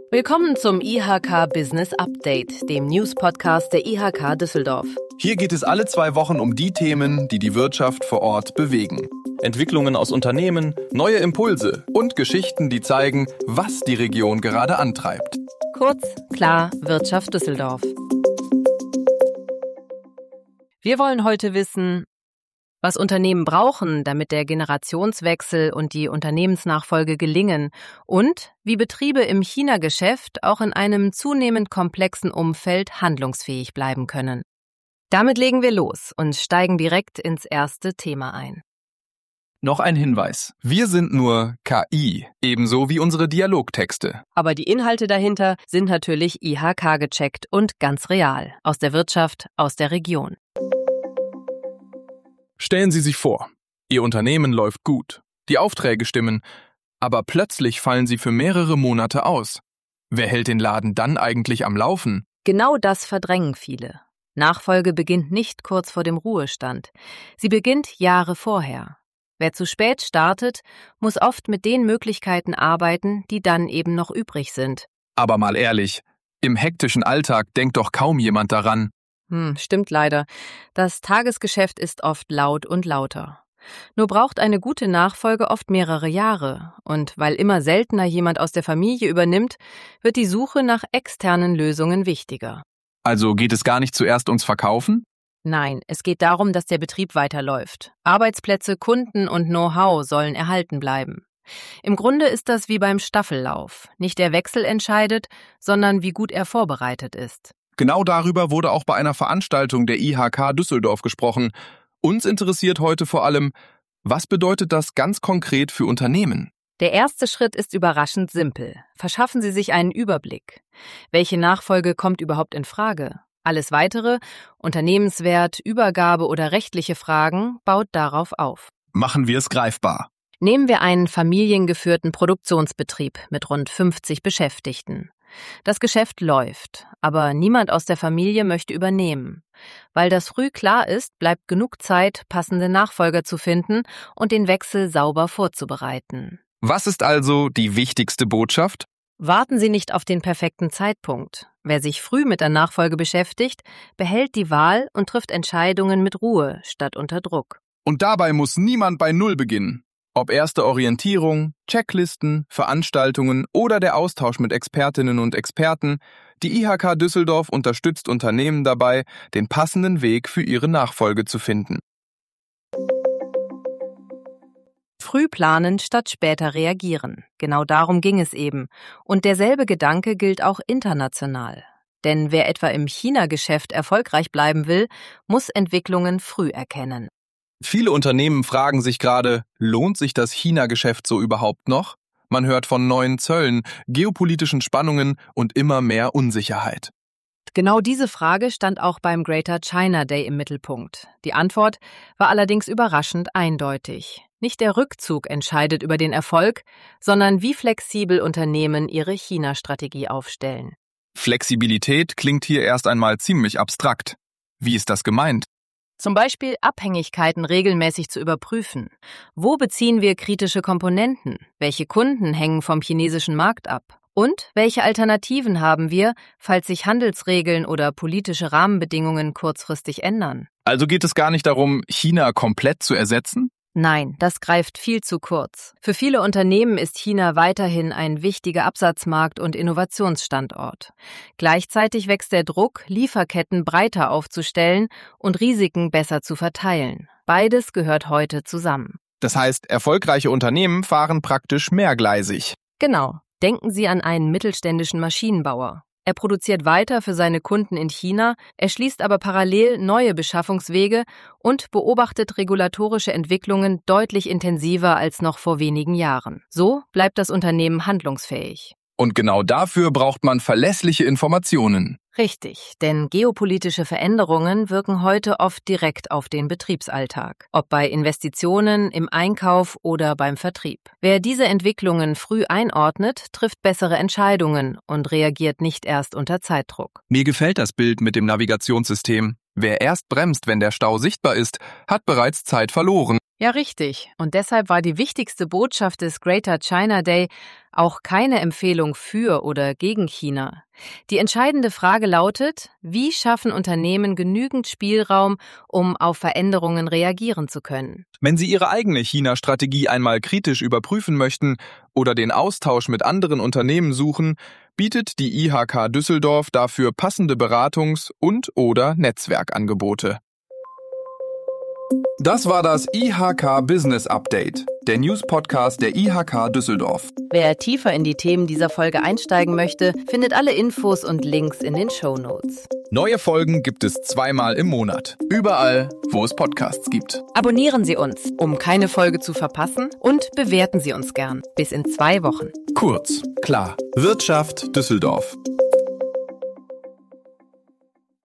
Willkommen zum IHK Business Update, dem News-Podcast der IHK Düsseldorf. Hier geht es alle 2 Wochen um die Themen, die die Wirtschaft vor Ort bewegen. Entwicklungen aus Unternehmen, neue Impulse und Geschichten, die zeigen, was die Region gerade antreibt. Kurz, klar, Wirtschaft Düsseldorf. Wir wollen heute wissen, was Unternehmen brauchen, damit der Generationswechsel und die Unternehmensnachfolge gelingen und wie Betriebe im China-Geschäft auch in einem zunehmend komplexen Umfeld handlungsfähig bleiben können. Damit legen wir los und steigen direkt ins erste Thema ein. Noch ein Hinweis. Wir sind nur KI, ebenso wie unsere Dialogtexte. Aber die Inhalte dahinter sind natürlich IHK gecheckt und ganz real, aus der Wirtschaft, aus der Region. Stellen Sie sich vor, Ihr Unternehmen läuft gut, die Aufträge stimmen, aber plötzlich fallen sie für mehrere Monate aus. Wer hält den Laden dann eigentlich am Laufen? Genau das verdrängen viele. Nachfolge beginnt nicht kurz vor dem Ruhestand. Sie beginnt Jahre vorher. Wer zu spät startet, muss oft mit den Möglichkeiten arbeiten, die dann eben noch übrig sind. Aber mal ehrlich, im hektischen Alltag denkt doch kaum jemand daran. Stimmt leider. Das Tagesgeschäft ist oft laut und lauter. Nur braucht eine gute Nachfolge oft mehrere Jahre. Und weil immer seltener jemand aus der Familie übernimmt, wird die Suche nach externen Lösungen wichtiger. Also geht es gar nicht zuerst ums Verkaufen? Nein, es geht darum, dass der Betrieb weiterläuft. Arbeitsplätze, Kunden und Know-how sollen erhalten bleiben. Im Grunde ist das wie beim Staffellauf. Nicht der Wechsel entscheidet, sondern wie gut er vorbereitet ist. Genau darüber wurde auch bei einer Veranstaltung der IHK Düsseldorf gesprochen. Uns interessiert heute vor allem, was bedeutet das ganz konkret für Unternehmen? Der erste Schritt ist überraschend simpel. Verschaffen Sie sich einen Überblick. Welche Nachfolge kommt überhaupt in Frage? Alles Weitere, Unternehmenswert, Übergabe oder rechtliche Fragen, baut darauf auf. Machen wir es greifbar. Nehmen wir einen familiengeführten Produktionsbetrieb mit rund 50 Beschäftigten. Das Geschäft läuft, aber niemand aus der Familie möchte übernehmen. Weil das früh klar ist, bleibt genug Zeit, passende Nachfolger zu finden und den Wechsel sauber vorzubereiten. Was ist also die wichtigste Botschaft? Warten Sie nicht auf den perfekten Zeitpunkt. Wer sich früh mit der Nachfolge beschäftigt, behält die Wahl und trifft Entscheidungen mit Ruhe statt unter Druck. Und dabei muss niemand bei Null beginnen. Ob erste Orientierung, Checklisten, Veranstaltungen oder der Austausch mit Expertinnen und Experten, die IHK Düsseldorf unterstützt Unternehmen dabei, den passenden Weg für ihre Nachfolge zu finden. Früh planen statt später reagieren. Genau darum ging es eben. Und derselbe Gedanke gilt auch international. Denn wer etwa im China-Geschäft erfolgreich bleiben will, muss Entwicklungen früh erkennen. Viele Unternehmen fragen sich gerade, lohnt sich das China-Geschäft so überhaupt noch? Man hört von neuen Zöllen, geopolitischen Spannungen und immer mehr Unsicherheit. Genau diese Frage stand auch beim Greater China Day im Mittelpunkt. Die Antwort war allerdings überraschend eindeutig. Nicht der Rückzug entscheidet über den Erfolg, sondern wie flexibel Unternehmen ihre China-Strategie aufstellen. Flexibilität klingt hier erst einmal ziemlich abstrakt. Wie ist das gemeint? Zum Beispiel Abhängigkeiten regelmäßig zu überprüfen. Wo beziehen wir kritische Komponenten? Welche Kunden hängen vom chinesischen Markt ab? Und welche Alternativen haben wir, falls sich Handelsregeln oder politische Rahmenbedingungen kurzfristig ändern? Also geht es gar nicht darum, China komplett zu ersetzen? Nein, das greift viel zu kurz. Für viele Unternehmen ist China weiterhin ein wichtiger Absatzmarkt und Innovationsstandort. Gleichzeitig wächst der Druck, Lieferketten breiter aufzustellen und Risiken besser zu verteilen. Beides gehört heute zusammen. Das heißt, erfolgreiche Unternehmen fahren praktisch mehrgleisig. Genau. Denken Sie an einen mittelständischen Maschinenbauer. Er produziert weiter für seine Kunden in China, erschließt aber parallel neue Beschaffungswege und beobachtet regulatorische Entwicklungen deutlich intensiver als noch vor wenigen Jahren. So bleibt das Unternehmen handlungsfähig. Und genau dafür braucht man verlässliche Informationen. Richtig, denn geopolitische Veränderungen wirken heute oft direkt auf den Betriebsalltag, ob bei Investitionen, im Einkauf oder beim Vertrieb. Wer diese Entwicklungen früh einordnet, trifft bessere Entscheidungen und reagiert nicht erst unter Zeitdruck. Mir gefällt das Bild mit dem Navigationssystem. Wer erst bremst, wenn der Stau sichtbar ist, hat bereits Zeit verloren. Ja, richtig. Und deshalb war die wichtigste Botschaft des Greater China Day auch keine Empfehlung für oder gegen China. Die entscheidende Frage lautet, wie schaffen Unternehmen genügend Spielraum, um auf Veränderungen reagieren zu können? Wenn Sie Ihre eigene China-Strategie einmal kritisch überprüfen möchten oder den Austausch mit anderen Unternehmen suchen, bietet die IHK Düsseldorf dafür passende Beratungs- und/oder Netzwerkangebote. Das war das IHK Business Update, der News-Podcast der IHK Düsseldorf. Wer tiefer in die Themen dieser Folge einsteigen möchte, findet alle Infos und Links in den Shownotes. Neue Folgen gibt es 2-mal im Monat. Überall, wo es Podcasts gibt. Abonnieren Sie uns, um keine Folge zu verpassen, und bewerten Sie uns gern. Bis in 2 Wochen. Kurz, klar. Wirtschaft Düsseldorf.